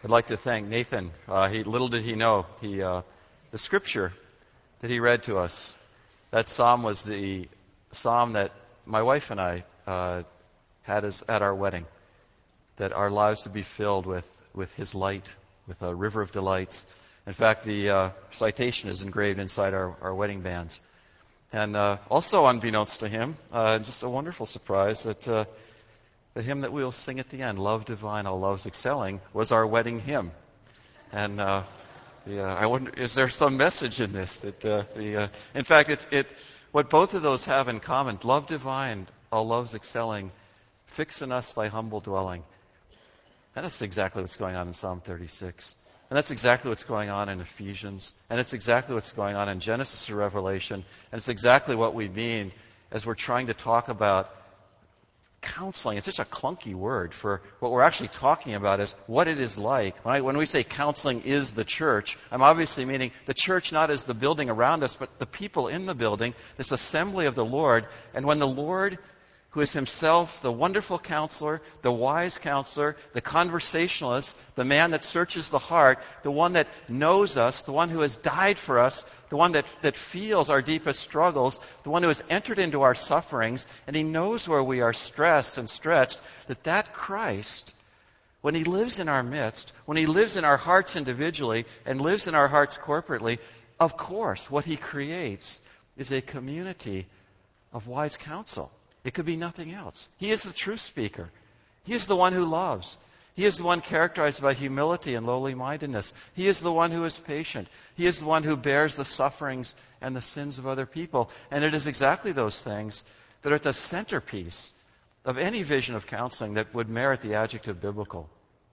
I'd like to thank Nathan. Little did he know, the scripture that he read to us, that psalm was the psalm that my wife and I had at our wedding, that our lives would be filled with his light, with a river of delights. In fact, the citation is engraved inside our wedding bands. And also unbeknownst to him, just a wonderful surprise that the hymn that we'll sing at the end, Love Divine, All Loves Excelling, was our wedding hymn. And I wonder, is there some message in this? In fact, what both of those have in common, Love Divine, All Loves Excelling, fix in us thy humble dwelling. And that's exactly what's going on in Psalm 36. And that's exactly what's going on in Ephesians. And it's exactly what's going on in Genesis or Revelation. And it's exactly what we mean as we're trying to talk about counseling. It's such a clunky word for what we're actually talking about is what it is like. When we say counseling is the church, I'm obviously meaning the church not as the building around us, but the people in the building, this assembly of the Lord. And when the Lord, who is himself the wonderful counselor, the wise counselor, the conversationalist, the man that searches the heart, the one that knows us, the one who has died for us, the one that feels our deepest struggles, the one who has entered into our sufferings, and he knows where we are stressed and stretched, that Christ, when he lives in our midst, when he lives in our hearts individually and lives in our hearts corporately, of course, what he creates is a community of wise counsel. It could be nothing else. He is the truth speaker. He is the one who loves. He is the one characterized by humility and lowly-mindedness. He is the one who is patient. He is the one who bears the sufferings and the sins of other people. And it is exactly those things that are at the centerpiece of any vision of counseling that would merit the adjective biblical.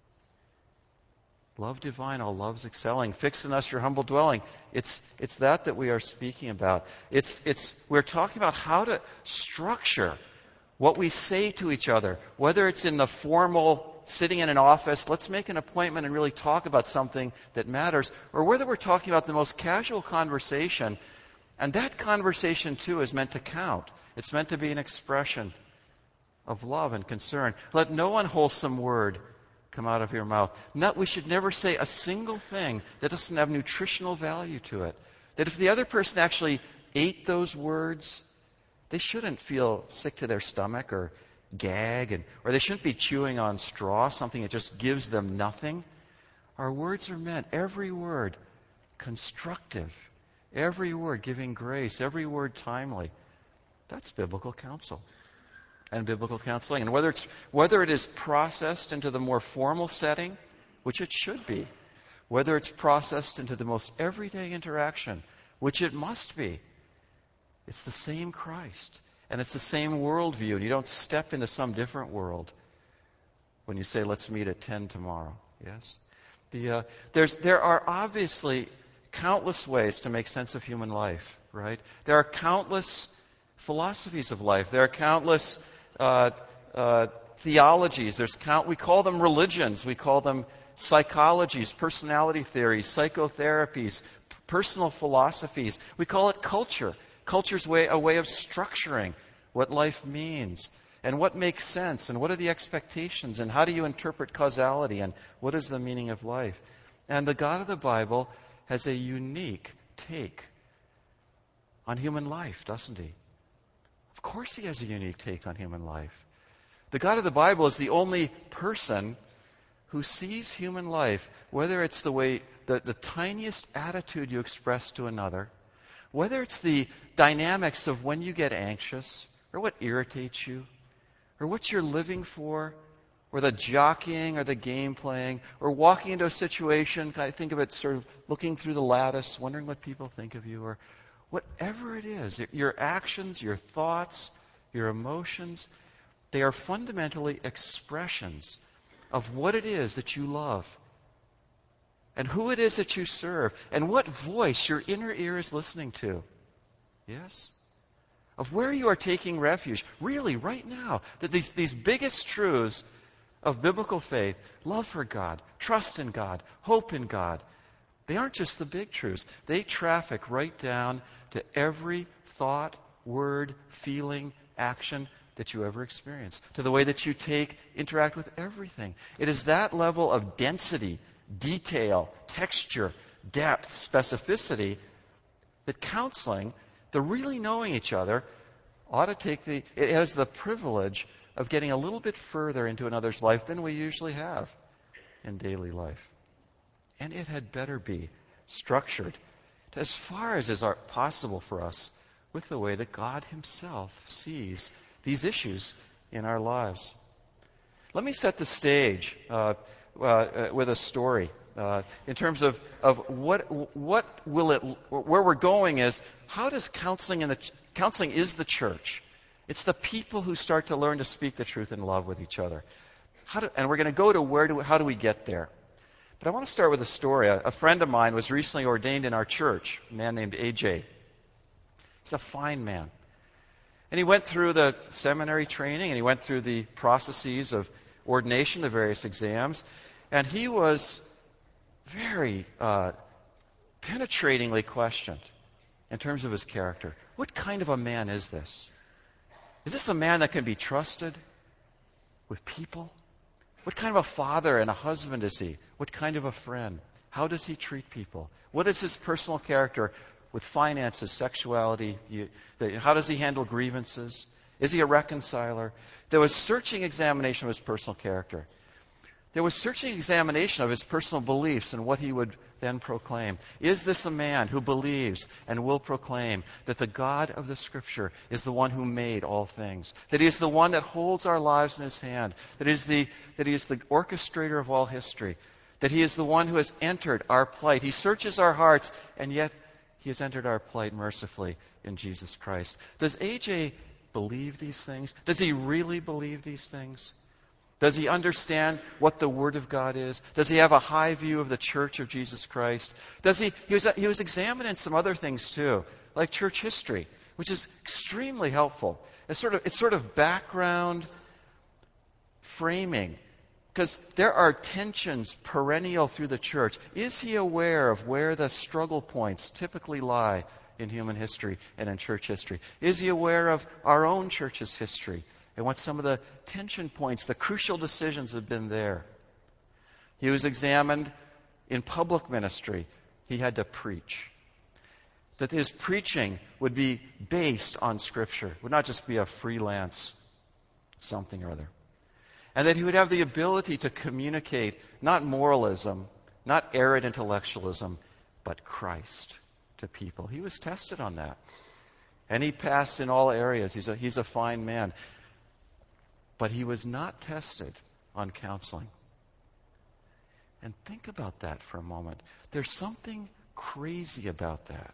Love divine, all loves excelling. Fix in us your humble dwelling. It's that we are speaking about. We're talking about how to structure what we say to each other, whether it's in the formal sitting in an office, let's make an appointment and really talk about something that matters, or whether we're talking about the most casual conversation, and that conversation too is meant to count. It's meant to be an expression of love and concern. Let no unwholesome word come out of your mouth. We should never say a single thing that doesn't have nutritional value to it. That if the other person actually ate those words, they shouldn't feel sick to their stomach or gag, or they shouldn't be chewing on straw, something that just gives them nothing. Our words are meant, every word, constructive. Every word giving grace. Every word timely. That's biblical counsel. And biblical counseling. And whether it is processed into the more formal setting, which it should be, whether it's processed into the most everyday interaction, which it must be, it's the same Christ. And it's the same worldview. And you don't step into some different world when you say, let's meet at 10 tomorrow. Yes? There are obviously countless ways to make sense of human life, right? There are countless philosophies of life. There are countless theologies. We call them religions. We call them psychologies, personality theories, psychotherapies, personal philosophies. We call it culture. Culture's a way of structuring what life means and what makes sense and what are the expectations and how do you interpret causality and what is the meaning of life. And the God of the Bible has a unique take on human life, doesn't he? Of course he has a unique take on human life. The God of the Bible is the only person who sees human life, whether it's the tiniest attitude you express to another, whether it's the dynamics of when you get anxious, or what irritates you, or what you're living for, or the jockeying or the game playing, or walking into a situation, I think of it sort of looking through the lattice, wondering what people think of you, or whatever it is, your actions, your thoughts, your emotions, they are fundamentally expressions of what it is that you love and who it is that you serve and what voice your inner ear is listening to. Yes? Of where you are taking refuge, really, right now. That these biggest truths of biblical faith, love for God, trust in God, hope in God, they aren't just the big truths. They traffic right down to every thought, word, feeling, action that you ever experience, to the way that you interact with everything. It is that level of density detail, texture, depth, specificity, that counseling, the really knowing each other, ought to it has the privilege of getting a little bit further into another's life than we usually have in daily life. And it had better be structured as far as is possible for us with the way that God Himself sees these issues in our lives. Let me set the stage with a story. In terms of what will it, where we're going is, how does counseling counseling is the church. It's the people who start to learn to speak the truth in love with each other. And we're going to go to how do we get there? But I want to start with a story. A friend of mine was recently ordained in our church, a man named AJ. He's a fine man. And he went through the seminary training, and he went through the processes of ordination, the various exams, and he was very penetratingly questioned in terms of his character. What kind of a man is this? Is this a man that can be trusted with people? What kind of a father and a husband is he? What kind of a friend? How does he treat people? What is his personal character with finances, sexuality? How does he handle grievances? Is he a reconciler? There was searching examination of his personal character. There was searching examination of his personal beliefs and what he would then proclaim. Is this a man who believes and will proclaim that the God of the Scripture is the one who made all things? That He is the one that holds our lives in His hand? That He is the orchestrator of all history? That He is the one who has entered our plight? He searches our hearts, and yet He has entered our plight mercifully in Jesus Christ. Does AJ believe these things? Does he really believe these things? Does he understand what the Word of God is? Does he have a high view of the Church of Jesus Christ? He was examined in some other things too, like church history, which is extremely helpful. It's sort of background framing, because there are tensions perennial through the church. Is he aware of where the struggle points typically lie in human history and in church history? Is he aware of our own church's history and what some of the tension points, the crucial decisions have been there? He was examined in public ministry. He had to preach. That his preaching would be based on Scripture, would not just be a freelance something or other. And that he would have the ability to communicate not moralism, not arid intellectualism, but Christ to people. He was tested on that. And he passed in all areas. He's a fine man. But he was not tested on counseling. And think about that for a moment. There's something crazy about that.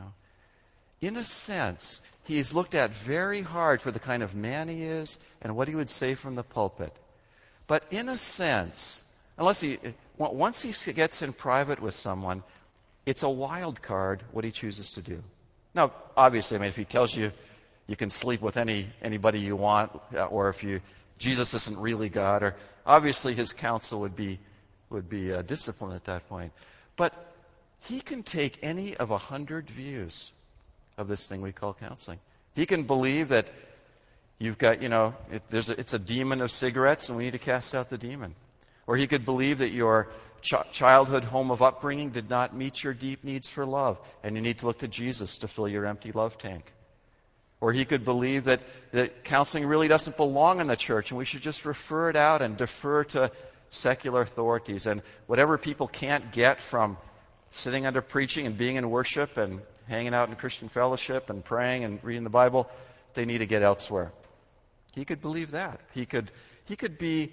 In a sense, he's looked at very hard for the kind of man he is and what he would say from the pulpit. But in a sense, once he gets in private with someone, it's a wild card what he chooses to do. Now, obviously, if he tells you you can sleep with anybody you want, or if Jesus isn't really God, or obviously his counsel would be discipline at that point. But he can take any of 100 views of this thing we call counseling. He can believe that you've got, it's a demon of cigarettes and we need to cast out the demon. Or he could believe that your childhood home of upbringing did not meet your deep needs for love and you need to look to Jesus to fill your empty love tank. Or he could believe that counseling really doesn't belong in the church and we should just refer it out and defer to secular authorities. And whatever people can't get from sitting under preaching and being in worship and hanging out in Christian fellowship and praying and reading the Bible, they need to get elsewhere. He could believe that. He could be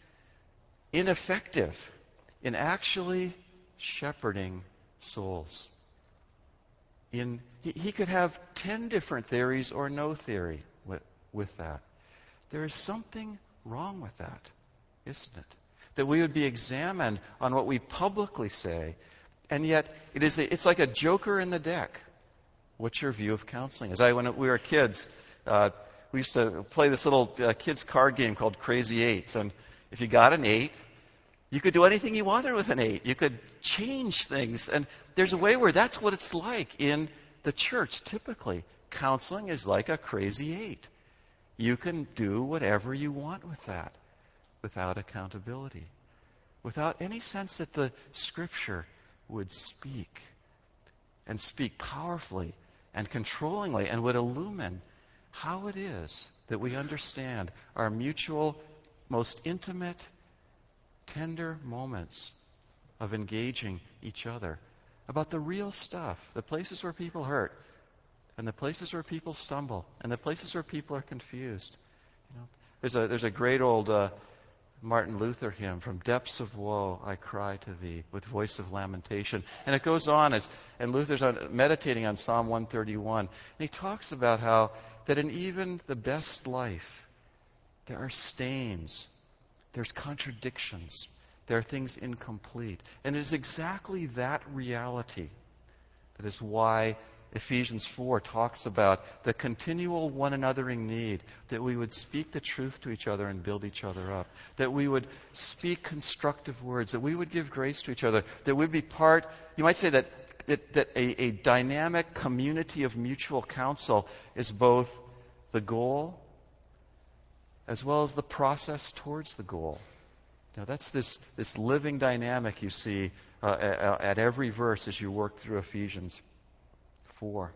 ineffective in actually shepherding souls. He could have 10 different theories or no theory with that. There is something wrong with that, isn't it? That we would be examined on what we publicly say, and yet it's like a joker in the deck. What's your view of counseling? When we were kids, we used to play this little kids card game called Crazy Eights, and if you got an 8, you could do anything you wanted with an 8. You could change things. And there's a way where that's what it's like in the church, typically. Counseling is like a crazy 8. You can do whatever you want with that without accountability. without any sense that the Scripture would speak, and speak powerfully and controllingly, and would illumine how it is that we understand our mutual, most intimate, tender moments of engaging each other about the real stuff, the places where people hurt, and the places where people stumble, and the places where people are confused. There's a great old Martin Luther hymn, "From depths of woe I cry to thee with voice of lamentation." And it goes on, and Luther's meditating on Psalm 131. And he talks about how that in even the best life, there are stains, there's contradictions, there are things incomplete. And it is exactly that reality that is why Ephesians 4 talks about the continual one anothering need, that we would speak the truth to each other and build each other up, that we would speak constructive words, that we would give grace to each other, that we'd be part, you might say that a dynamic community of mutual counsel is both the goal as well as the process towards the goal. Now that's this living dynamic you see at every verse as you work through Ephesians 4.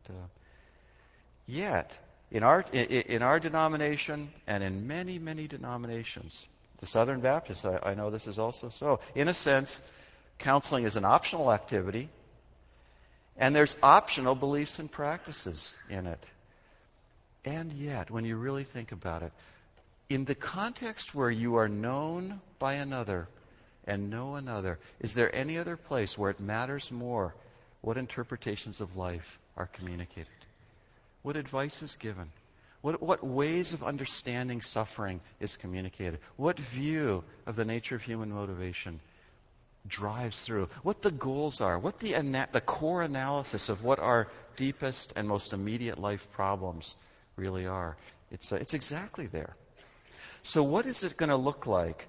Yet, in our denomination and in many, many denominations, the Southern Baptists, I know this is also so. In a sense, counseling is an optional activity, and there's optional beliefs and practices in it. And yet, when you really think about it, in the context where you are known by another and know another, is there any other place where it matters more what interpretations of life are communicated? What advice is given? What ways of understanding suffering is communicated? What view of the nature of human motivation drives through? What the goals are? What the core analysis of what our deepest and most immediate life problems really are? It's exactly there. So what is it going to look like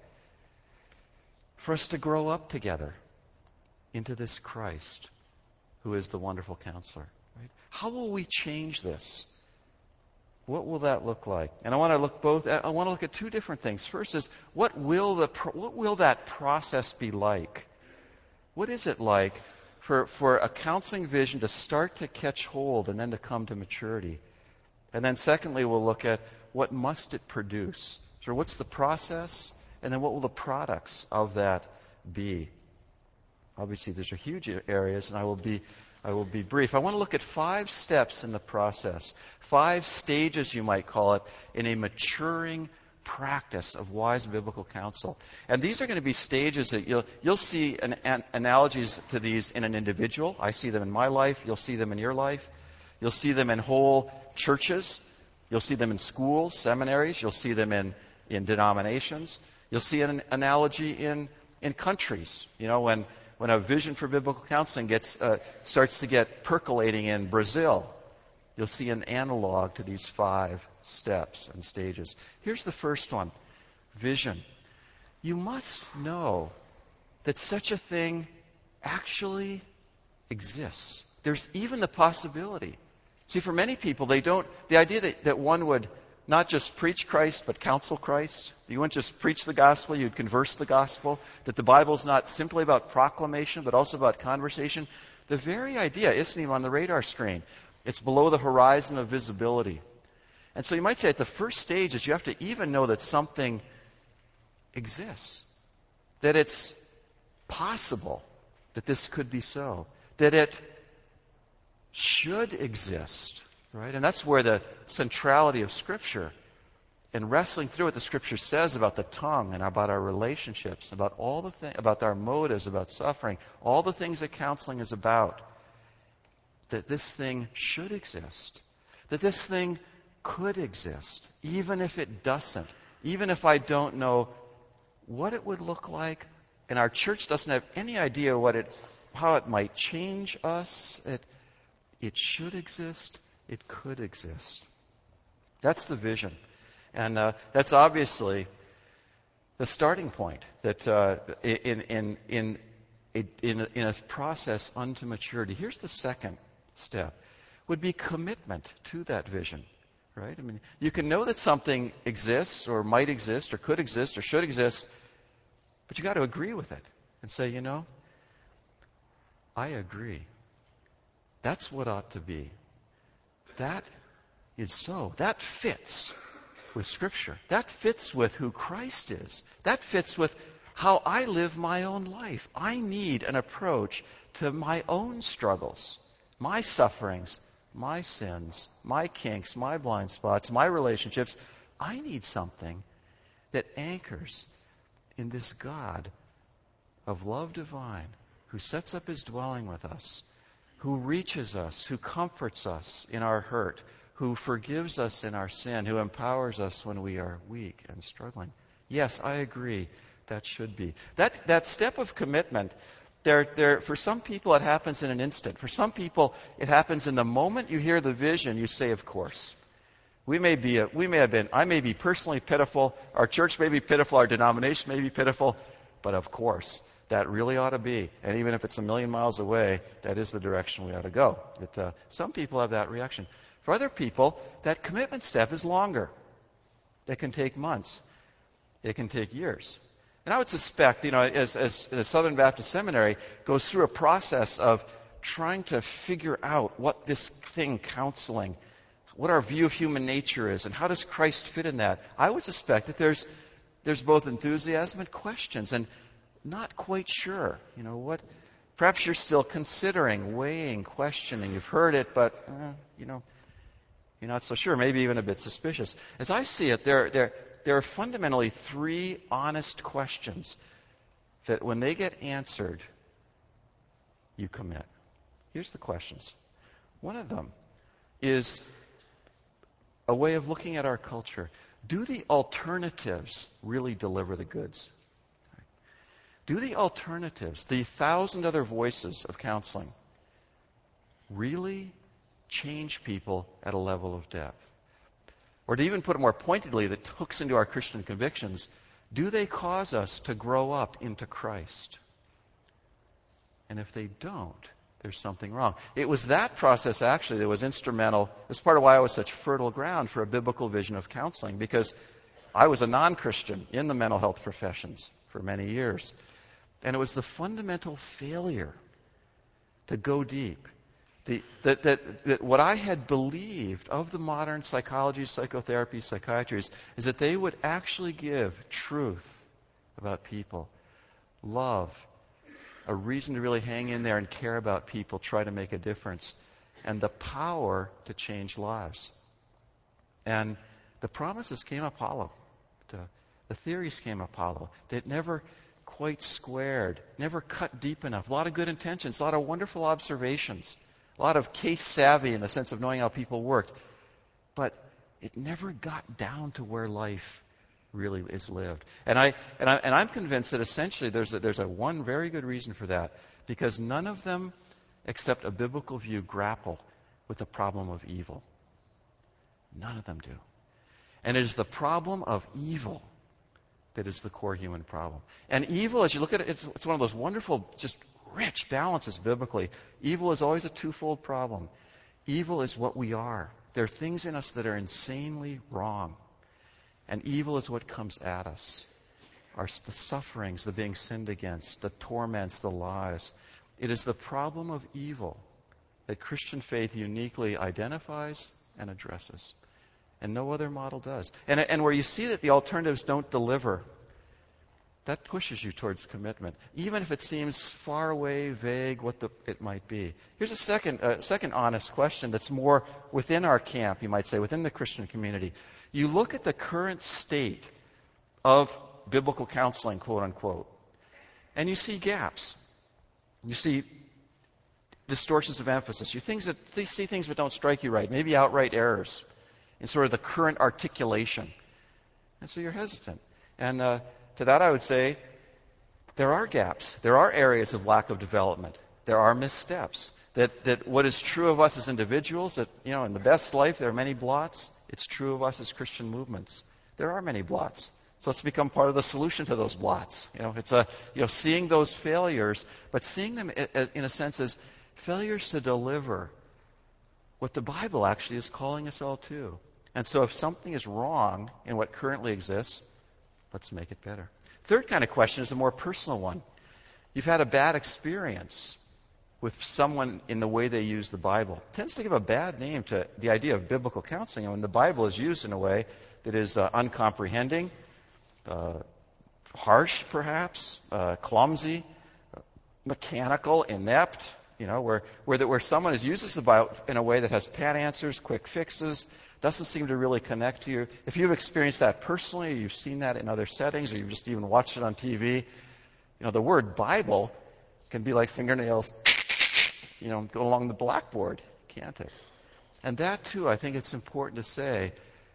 for us to grow up together into this Christ who is the wonderful counselor? Right? How will we change this? What will that look like? And I want to look at two different things. First is, what will that process be like? What is it like for a counseling vision to start to catch hold and then to come to maturity? And then secondly, we'll look at what must it produce. So what's the process? And then what will the products of that be? Obviously, these are huge areas, and I will be brief. I want to look at 5 steps in the process, 5 stages, you might call it, in a maturing practice of wise biblical counsel. And these are going to be stages that you'll see analogies to these in an individual. I see them in my life. You'll see them in your life. You'll see them in whole churches. You'll see them in schools, seminaries. You'll see them in denominations. You'll see an analogy in countries. You know, when a vision for biblical counseling starts to get percolating in Brazil, you'll see an analog to these 5 steps and stages. Here's the first one, vision. You must know that such a thing actually exists. There's even the possibility. See, for many people, the idea that one would not just preach Christ, but counsel Christ. You wouldn't just preach the gospel, you'd converse the gospel. That the Bible is not simply about proclamation, but also about conversation. The very idea isn't even on the radar screen. It's below the horizon of visibility. And so you might say at the first stage is you have to even know that something exists. That it's possible that this could be so. That it should exist. Right? And that's where the centrality of Scripture and wrestling through what the Scripture says about the tongue and about our relationships, about all the about our motives, about suffering, all the things that counseling is about. That this thing should exist. That this thing could exist, even if it doesn't. Even if I don't know what it would look like, and our church doesn't have any idea how it might change us. It should exist. It could exist. That's the vision. And that's obviously the starting point that in a process unto maturity. Here's the second step, would be commitment to that vision. Right? I mean, you can know that something exists or might exist or could exist or should exist, But you got to agree with it and say, I agree. That's what ought to be. That is so. That fits with Scripture. That fits with who Christ is. That fits with how I live my own life. I need an approach to my own struggles, my sufferings, my sins, my kinks, my blind spots, my relationships. I need something that anchors in this God of love divine who sets up his dwelling with us, who reaches us, who comforts us in our hurt, who forgives us in our sin, who empowers us when we are weak and struggling. Yes, I agree. That should be. That step of commitment, for some people it happens in an instant. For some people it happens in the moment you hear the vision, you say, of course. I may be personally pitiful, our church may be pitiful, our denomination may be pitiful, but of course, that really ought to be. And even if it's a million miles away, that is the direction we ought to go. Some people have that reaction. For other people, that commitment step is longer. It can take months. It can take years. And I would suspect, as Southern Baptist Seminary goes through a process of trying to figure out what this thing, counseling, what our view of human nature is, and how does Christ fit in that, I would suspect that there's both enthusiasm and questions, and not quite sure. Perhaps you're still considering, weighing, questioning. You've heard it, but you're not so sure. Maybe even a bit suspicious. As I see it, there are fundamentally three honest questions that, when they get answered, you commit. Here's the questions. One of them is a way of looking at our culture. Do the alternatives really deliver the goods? Do the alternatives, the 1,000 other voices of counseling, really change people at a level of depth? Or to even put it more pointedly, that hooks into our Christian convictions, do they cause us to grow up into Christ? And if they don't, there's something wrong. It was that process, actually, that was instrumental. It's part of why I was such fertile ground for a biblical vision of counseling, because I was a non-Christian in the mental health professions for many years. And it was the fundamental failure to go deep. That what I had believed of the modern psychology, psychotherapy, psychiatry is that they would actually give truth about people, love, a reason to really hang in there and care about people, try to make a difference, and the power to change lives. And the promises came up hollow. The theories came up hollow. They never quite squared, never cut deep enough. A lot of good intentions, a lot of wonderful observations, a lot of case savvy in the sense of knowing how people worked. But it never got down to where life really is lived. And I'm convinced that essentially there's a one very good reason for that, because none of them, except a biblical view, grapple with the problem of evil. None of them do. And it is the problem of evil that is the core human problem. And evil, as you look at it, it's one of those wonderful, just rich balances biblically. Evil is always a twofold problem. Evil is what we are. There are things in us that are insanely wrong. And evil is what comes at us. The sufferings, the being sinned against, the torments, the lies. It is the problem of evil that Christian faith uniquely identifies and addresses. And no other model does. And where you see that the alternatives don't deliver, that pushes you towards commitment, even if it seems far away, vague, what it might be. Here's a second honest question that's more within our camp, you might say, within the Christian community. You look at the current state of biblical counseling, quote unquote, and you see gaps. You see distortions of emphasis. You see things that don't strike you right, maybe outright errors in sort of the current articulation. And so you're hesitant. And to that I would say, there are gaps. There are areas of lack of development. There are missteps. That what is true of us as individuals, that, in the best life there are many blots. It's true of us as Christian movements. There are many blots. So let's become part of the solution to those blots. It's seeing those failures, but seeing them in a sense as failures to deliver what the Bible actually is calling us all to. And so if something is wrong in what currently exists, let's make it better. Third kind of question is a more personal one. You've had a bad experience with someone in the way they use the Bible. It tends to give a bad name to the idea of biblical counseling. And when the Bible is used in a way that is uncomprehending, harsh perhaps, clumsy, mechanical, inept, where someone uses the Bible in a way that has pat answers, quick fixes, doesn't seem to really connect to you. If you've experienced that personally, or you've seen that in other settings, or you've just even watched it on TV, the word Bible can be like fingernails, go along the blackboard, can't it? And that too, I think it's important to say,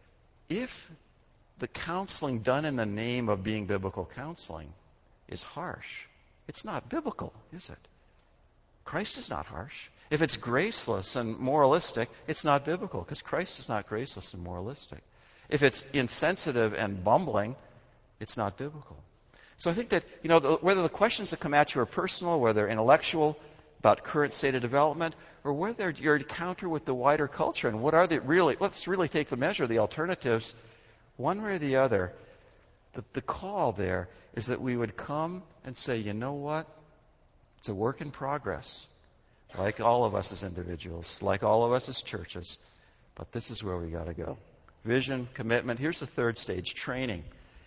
if the counseling done in the name of being biblical counseling is harsh, it's not biblical, is it? Christ is not harsh. If it's graceless and moralistic, it's not biblical, because Christ is not graceless and moralistic. If it's insensitive and bumbling, it's not biblical. So I think that, whether the questions that come at you are personal, whether they're intellectual, about current state of development, or whether your encounter with the wider culture, and let's really take the measure of the alternatives, one way or the other, the call there is that we would come and say, you know what? It's a work in progress, like all of us as individuals, like all of us as churches, but this is where we got to go. Vision, commitment. Here's the third stage, training.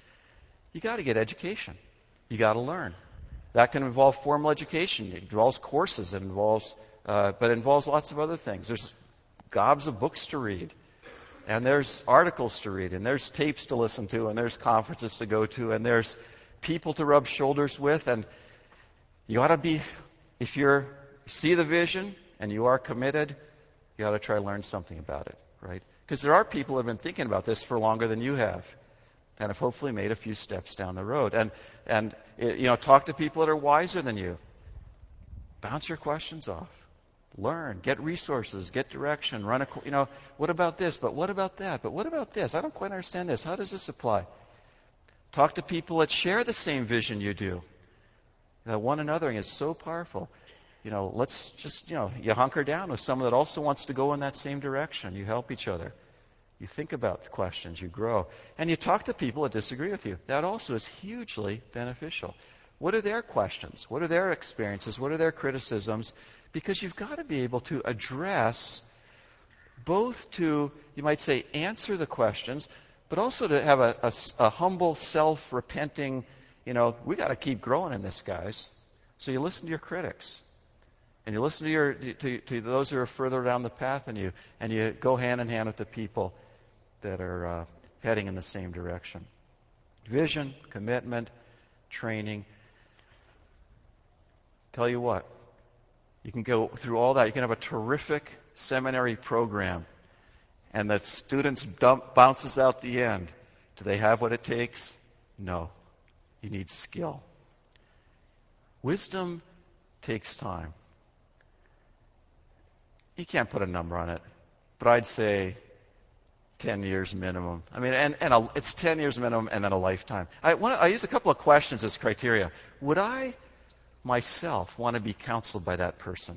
You got to get education. You got to learn. That can involve formal education. It involves courses. But it involves lots of other things. There's gobs of books to read, and there's articles to read, and there's tapes to listen to, and there's conferences to go to, and there's people to rub shoulders with, and you ought to be, if you see the vision and you are committed, you ought to try to learn something about it, right? Because there are people who have been thinking about this for longer than you have, and have hopefully made a few steps down the road. And talk to people that are wiser than you. Bounce your questions off. Learn. Get resources. Get direction. What about this? But what about that? But what about this? I don't quite understand this. How does this apply? Talk to people that share the same vision you do. One another is so powerful. Let's just, you hunker down with someone that also wants to go in that same direction. You help each other. You think about the questions, you grow. And you talk to people that disagree with you. That also is hugely beneficial. What are their questions? What are their experiences? What are their criticisms? Because you've got to be able to address both to, you might say, answer the questions, but also to have a humble, self-repenting, we got to keep growing in this, guys. So you listen to your critics. And you listen to those who are further down the path than you. And you go hand in hand with the people that are heading in the same direction. Vision, commitment, training. Tell you what, you can go through all that. You can have a terrific seminary program, and the students bounces out the end. Do they have what it takes? No. You need skill. Wisdom takes time. You can't put a number on it, but I'd say 10 years minimum. It's 10 years minimum and then a lifetime. I use a couple of questions as criteria. Would I myself want to be counseled by that person?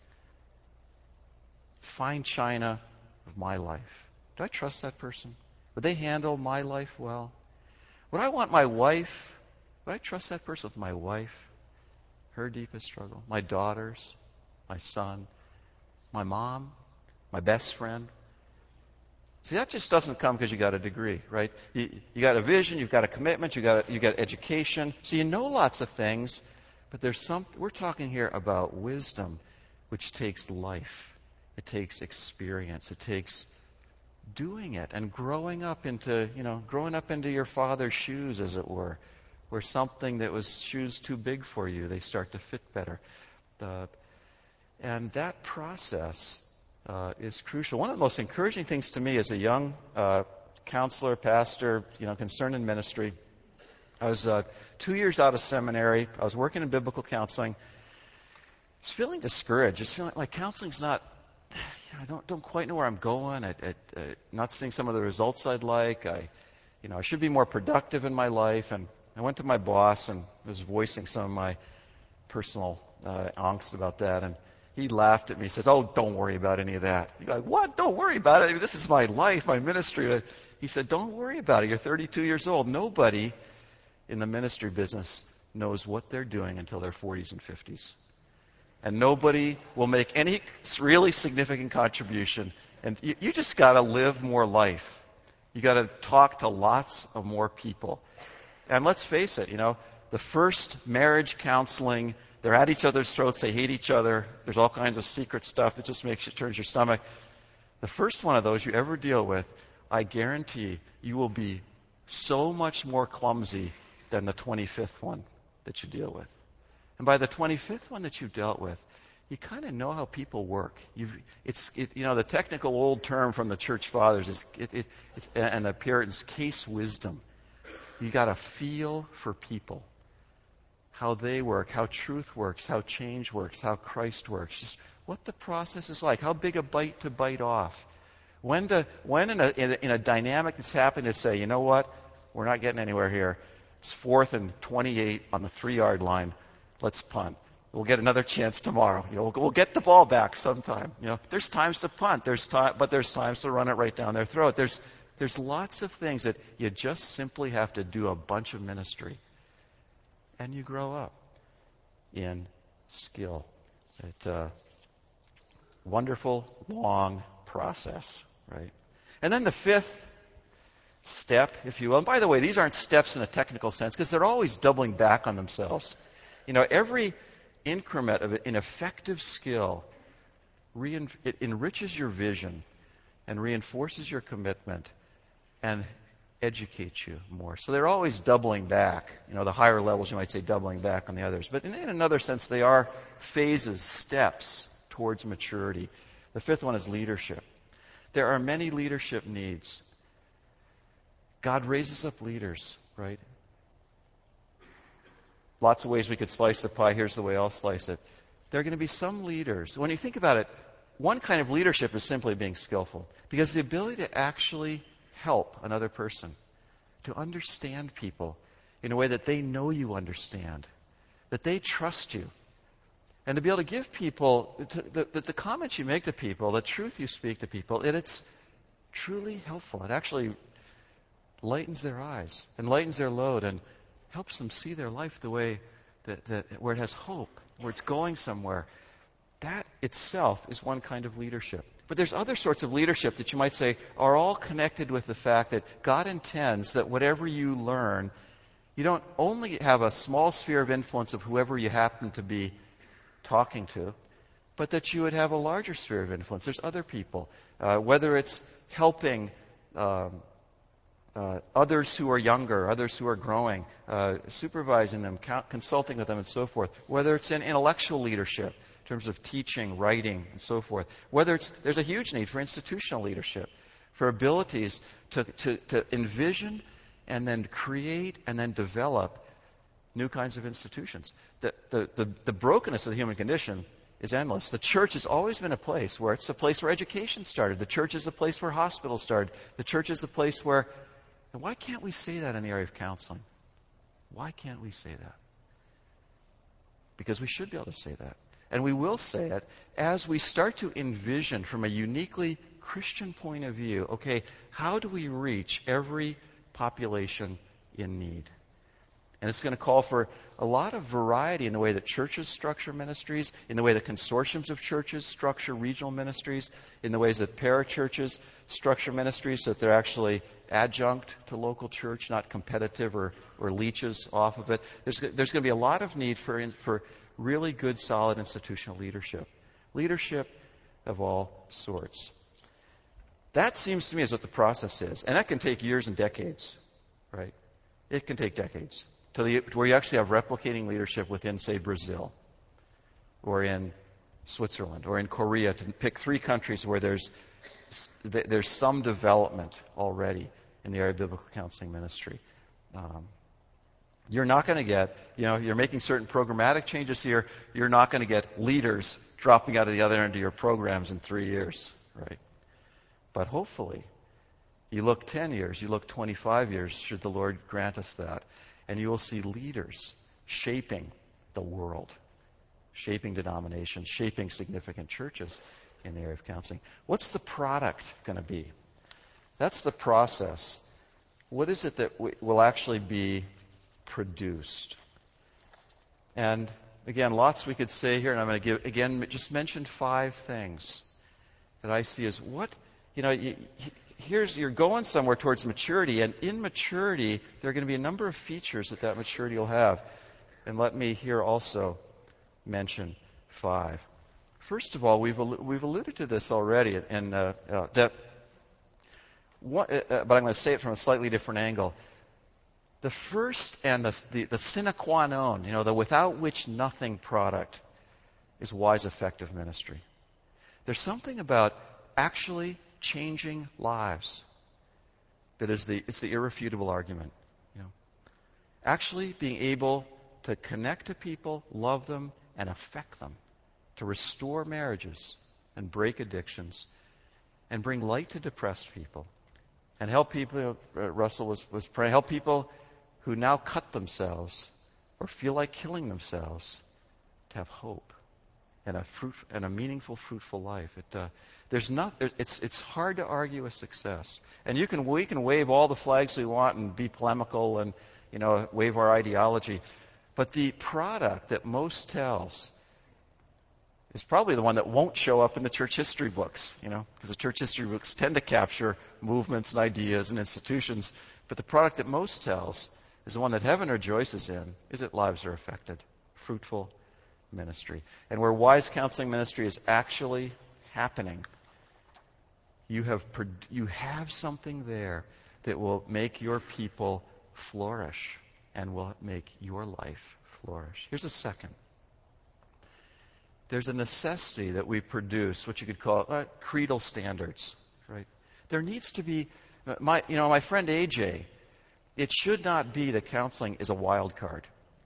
Fine china of my life. Do I trust that person? Would they handle my life well? Would I want my wife? Would I trust that person with my wife? Her deepest struggle? My daughters? My son? My mom? My best friend? See, that just doesn't come because you got a degree, right? You got a vision, you've got a commitment, you got education. So you know lots of things, but we're talking here about wisdom, which takes life. It takes experience. It takes doing it and growing up into your father's shoes, as it were, where something that was shoes too big for you, they start to fit better. And that process is crucial. One of the most encouraging things to me as a young counselor, pastor, concerned in ministry, I was 2 years out of seminary. I was working in biblical counseling. I was feeling discouraged. Just feeling like counseling's not, I don't quite know where I'm going. Not seeing some of the results I'd like. I should be more productive in my life. And I went to my boss and was voicing some of my personal angst about that. And he laughed at me. He says, "Oh, don't worry about any of that." You're like, "What? Don't worry about it. This is my life, my ministry." He said, "Don't worry about it. You're 32 years old. Nobody in the ministry business knows what they're doing until their 40s and 50s. And nobody will make any really significant contribution. And you just got to live more life. You got to talk to lots of more people. And let's face it, the first marriage counseling, they're at each other's throats, they hate each other, there's all kinds of secret stuff that just turns your stomach. The first one of those you ever deal with, I guarantee you will be so much more clumsy than the 25th one that you deal with. And by the 25th one that you've dealt with, you kind of know how people work. The technical old term from the church fathers is and the Puritans, case wisdom. You got to feel for people, how they work, how truth works, how change works, how Christ works, just what the process is like, how big a bite to bite off. When in a dynamic that's happening to say, you know what, we're not getting anywhere here. It's 4th and 28 on the 3-yard line. Let's punt. We'll get another chance tomorrow. We'll get the ball back sometime. There's times to punt. But there's times to run it right down their throat. There's lots of things that you just simply have to do a bunch of ministry, and you grow up in skill. It's a wonderful, long process, right? And then the 5th step, if you will. And by the way, these aren't steps in a technical sense because they're always doubling back on themselves. Every increment of an effective skill, it enriches your vision and reinforces your commitment and educates you more. So they're always doubling back. The higher levels, you might say, doubling back on the others. But in another sense, they are phases, steps towards maturity. The 5th one is leadership. There are many leadership needs. God raises up leaders, right? Lots of ways we could slice the pie. Here's the way I'll slice it. There are going to be some leaders. When you think about it, one kind of leadership is simply being skillful. Because the ability to actually help another person, to understand people in a way that they know you understand, that they trust you, and to be able to give people, the comments you make to people, the truth you speak to people, it's truly helpful. It actually lightens their eyes and lightens their load and helps them see their life the way that where it has hope, where it's going somewhere. That itself is one kind of leadership. But there's other sorts of leadership that you might say are all connected with the fact that God intends that whatever you learn, you don't only have a small sphere of influence of whoever you happen to be talking to, but that you would have a larger sphere of influence. There's other people, whether it's helping others who are younger, others who are growing, supervising them, consulting with them, and so forth. Whether it's in intellectual leadership, in terms of teaching, writing, and so forth. There's a huge need for institutional leadership, for abilities to envision and then create and then develop new kinds of institutions. The brokenness of the human condition is endless. The church has always been a place where it's a place where education started. The church is a place where hospitals started. The church is a place where... And why can't we say that in the area of counseling? Why can't we say that? Because we should be able to say that. And we will say it as we start to envision from a uniquely Christian point of view, okay, how do we reach every population in need? And it's going to call for a lot of variety in the way that churches structure ministries, in the way that consortiums of churches structure regional ministries, in the ways that parachurches structure ministries so that they're actually adjunct to local church, not competitive or leeches off of it. There's going to be a lot of need for really good, solid institutional leadership. Leadership of all sorts. That seems to me is what the process is. And that can take years and decades, right? It can take decades. To where you actually have replicating leadership within, say, Brazil, or in Switzerland, or in Korea, to pick 3 countries where there's some development already in the area of biblical counseling ministry. You're not going to get, you're making certain programmatic changes here. You're not going to get leaders dropping out of the other end of your programs in 3 years, right? But hopefully, you look 10 years, you look 25 years, should the Lord grant us that. And you will see leaders shaping the world, shaping denominations, shaping significant churches in the area of counseling. What's the product going to be? That's the process. What is it that will actually be produced. And again, lots we could say here, and I'm going to give, again, just mention 5 things that I see as you're going somewhere towards maturity, and in maturity, there are going to be a number of features that maturity will have. And let me here also mention 5. First of all, we've alluded to this already, but I'm going to say it from a slightly different angle. The first and the sine qua non, the without which nothing product, is wise, effective ministry. There's something about actually changing lives that it's the irrefutable argument. Actually being able to connect to people, love them, and affect them, to restore marriages and break addictions, and bring light to depressed people, and help people. Russell was praying. Help people who now cut themselves or feel like killing themselves to have hope and a meaningful, fruitful life. It's hard to argue a success, and we can wave all the flags we want and be polemical and wave our ideology, but the product that most tells is probably the one that won't show up in the church history books, because the church history books tend to capture movements and ideas and institutions, but the product that most tells is the one that heaven rejoices in, is that lives are affected, fruitful ministry. And where wise counseling ministry is actually happening, you have something there that will make your people flourish and will make your life flourish. Here's a second. There's a necessity that we produce, what you could call creedal standards, right? There needs to be, my friend AJ, it should not be that counseling is a wild card.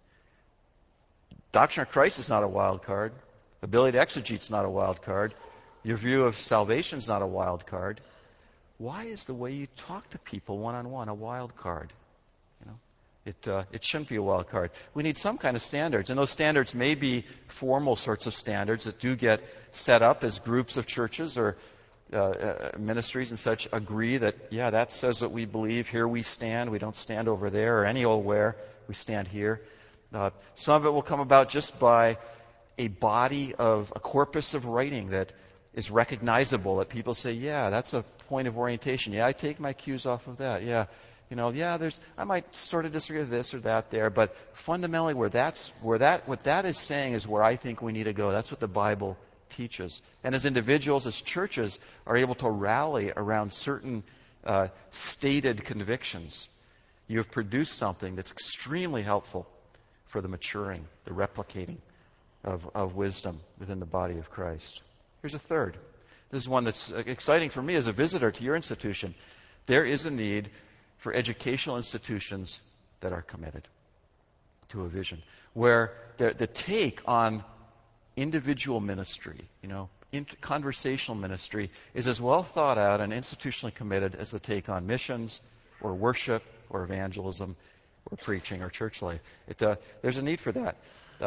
Doctrine of Christ is not a wild card. Ability to exegete is not a wild card. Your view of salvation is not a wild card. Why is the way you talk to people one-on-one a wild card? It shouldn't be a wild card. We need some kind of standards, and those standards may be formal sorts of standards that do get set up as groups of churches or ministries and such agree that, that says what we believe. Here we stand. We don't stand over there or any old where. We stand here. Some of it will come about just by a corpus of writing that is recognizable, that people say, that's a point of orientation. I take my cues off of that. I might sort of disagree with this or that there, but fundamentally what that is saying is where I think we need to go. That's what the Bible teaches. And as individuals, as churches, are able to rally around certain stated convictions, you have produced something that's extremely helpful for the maturing, the replicating of wisdom within the body of Christ. Here's a third. This is one that's exciting for me as a visitor to your institution. There is a need for educational institutions that are committed to a vision, where the take on individual ministry, conversational ministry, is as well thought out and institutionally committed as the take on missions or worship or evangelism or preaching or church life. There's a need for that.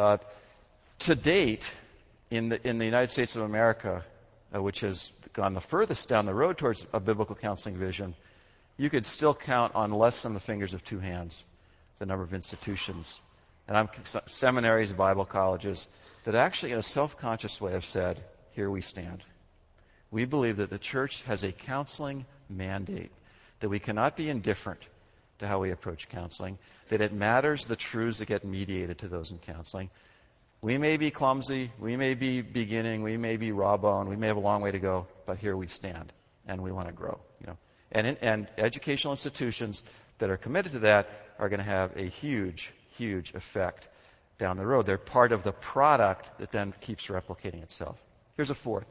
To date, in the United States of America, which has gone the furthest down the road towards a biblical counseling vision, you could still count on less than the fingers of 2 hands the number of institutions, and seminaries, Bible colleges, that actually in a self-conscious way have said, here we stand. We believe that the church has a counseling mandate, that we cannot be indifferent to how we approach counseling, that it matters the truths that get mediated to those in counseling. We may be clumsy, we may be beginning, we may be raw-boned, we may have a long way to go, but here we stand, and we want to grow. And educational institutions that are committed to that are going to have a huge, huge effect down the road. They're part of the product that then keeps replicating itself. Here's a fourth.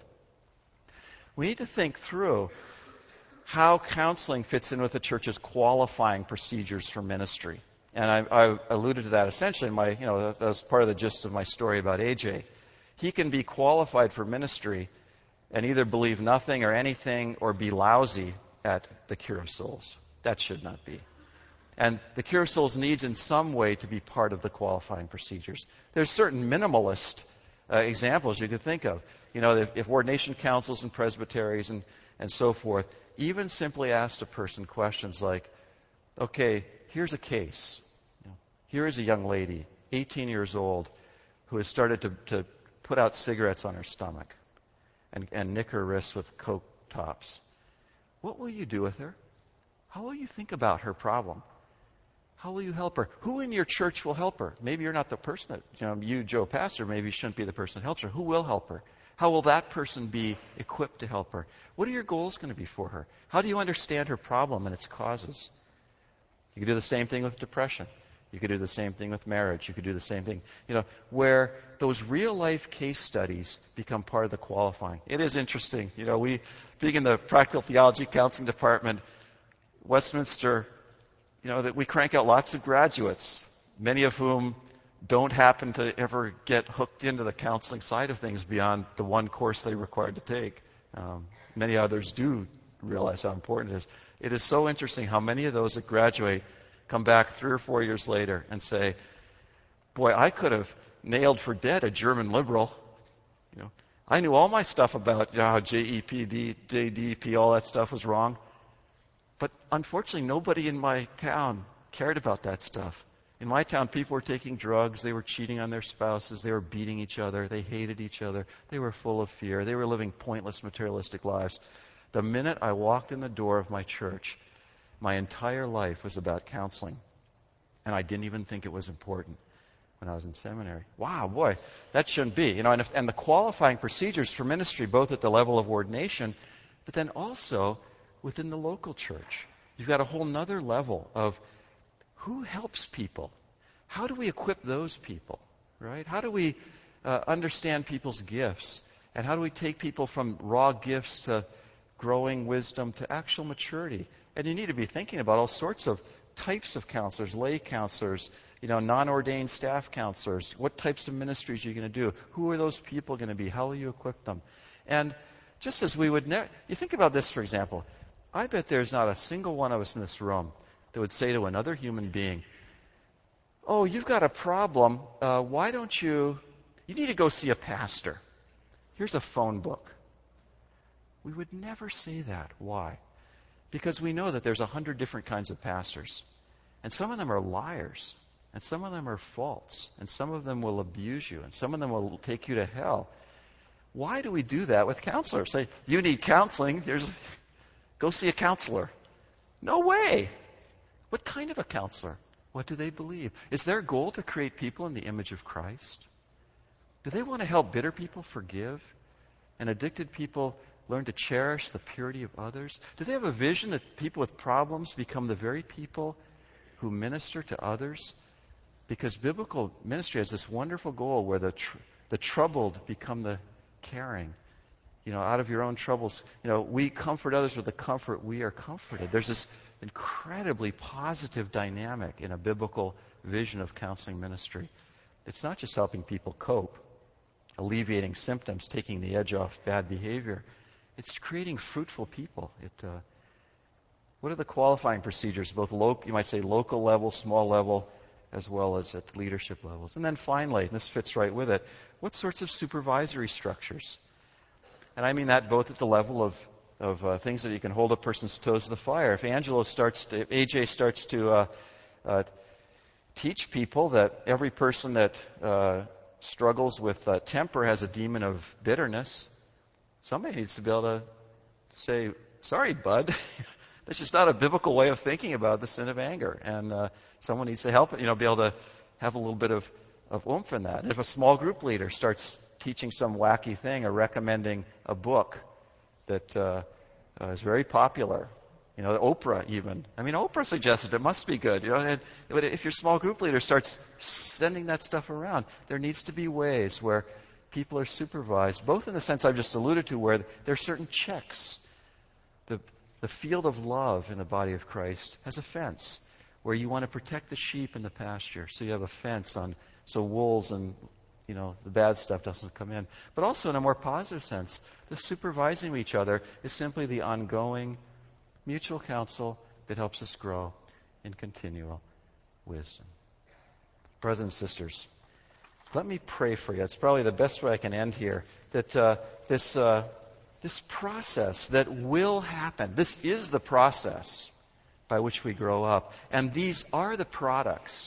We need to think through how counseling fits in with the church's qualifying procedures for ministry. And I alluded to that essentially in that was part of the gist of my story about AJ. He can be qualified for ministry and either believe nothing or anything or be lousy at the cure of souls. That should not be. And the cure of souls needs in some way to be part of the qualifying procedures. There's certain minimalist examples you could think of. If ordination councils and presbyteries and so forth even simply asked a person questions like, okay, here's a case. Here is a young lady, 18 years old, who has started to put out cigarettes on her stomach and nick her wrists with Coke tops. What will you do with her? How will you think about her problem? How will you help her? Who in your church will help her? Maybe you're not the person that, you, Joe, pastor, maybe you shouldn't be the person that helps her. Who will help her? How will that person be equipped to help her? What are your goals going to be for her? How do you understand her problem and its causes? You could do the same thing with depression. You could do the same thing with marriage. You could do the same thing, where those real-life case studies become part of the qualifying. It is interesting. We, being in the practical theology counseling department, Westminster, that we crank out lots of graduates, many of whom don't happen to ever get hooked into the counseling side of things beyond the one course they're required to take. Many others do realize how important it is. It is so interesting how many of those that graduate come back 3 or 4 years later and say, boy, I could have nailed for dead a German liberal. I knew all my stuff about how JEP, JDP, all that stuff was wrong. But unfortunately, nobody in my town cared about that stuff. In my town, people were taking drugs. They were cheating on their spouses. They were beating each other. They hated each other. They were full of fear. They were living pointless, materialistic lives. The minute I walked in the door of my church, my entire life was about counseling. And I didn't even think it was important when I was in seminary. Wow, boy, that shouldn't be. And the qualifying procedures for ministry, both at the level of ordination, but then also within the local church. You've got a whole nother level of who helps people? How do we equip those people, right? How do we understand people's gifts? And how do we take people from raw gifts to growing wisdom to actual maturity? And you need to be thinking about all sorts of types of counselors, lay counselors, non-ordained staff counselors. What types of ministries are you going to do? Who are those people going to be? How will you equip them? And just as we would you think about this, for example. I bet there's not a single one of us in this room that would say to another human being, oh, you've got a problem. Why don't you need to go see a pastor. Here's a phone book. We would never say that. Why? Because we know that there's 100 different kinds of pastors. And some of them are liars. And some of them are false. And some of them will abuse you. And some of them will take you to hell. Why do we do that with counselors? Say, you need counseling. Go see a counselor. No way. What kind of a counselor? What do they believe? Is their goal to create people in the image of Christ? Do they want to help bitter people forgive? And addicted people learn to cherish the purity of others? Do they have a vision that people with problems become the very people who minister to others? Because biblical ministry has this wonderful goal where the troubled become the caring. Out of your own troubles, we comfort others with the comfort we are comforted. There's this incredibly positive dynamic in a biblical vision of counseling ministry. It's not just helping people cope, alleviating symptoms, taking the edge off bad behavior. It's creating fruitful people. What are the qualifying procedures, both you might say local level, small level, as well as at leadership levels? And then finally, and this fits right with it, what sorts of supervisory structures? And I mean that both at the level of things that you can hold a person's toes to the fire. If AJ starts to teach people that every person that struggles with temper has a demon of bitterness, somebody needs to be able to say, sorry, bud. That's just not a biblical way of thinking about the sin of anger. And someone needs to help, be able to have a little bit of oomph in that. And if a small group leader starts teaching some wacky thing or recommending a book that is very popular, Oprah even. I mean, Oprah suggested it must be good. But if your small group leader starts sending that stuff around, there needs to be ways where people are supervised, both in the sense I've just alluded to, where there are certain checks. The field of love in the body of Christ has a fence where you want to protect the sheep in the pasture. So you have a fence so wolves and the bad stuff doesn't come in. But also in a more positive sense, the supervising of each other is simply the ongoing mutual counsel that helps us grow in continual wisdom. Brothers and sisters, let me pray for you. It's probably the best way I can end here. That this process that will happen, this is the process by which we grow up. And these are the products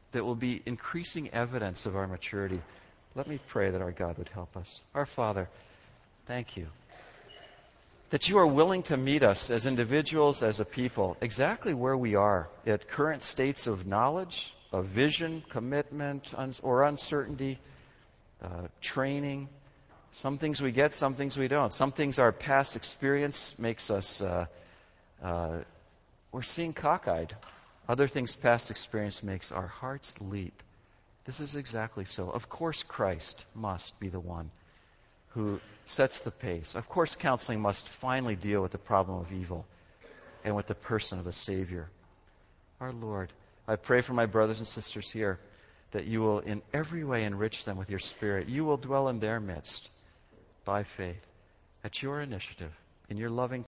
that will be increasing evidence of our maturity. Let me pray that our God would help us. Our Father, thank you that you are willing to meet us as individuals, as a people, exactly where we are at current states of knowledge, of vision, commitment, or uncertainty, training. Some things we get, some things we don't. Some things our past experience makes us, we're seeing cockeyed. Other things past experience makes our hearts leap. This is exactly so. Of course, Christ must be the one who sets the pace. Of course, counseling must finally deal with the problem of evil and with the person of a Savior. Our Lord, I pray for my brothers and sisters here that you will in every way enrich them with your Spirit. You will dwell in their midst by faith at your initiative, in your loving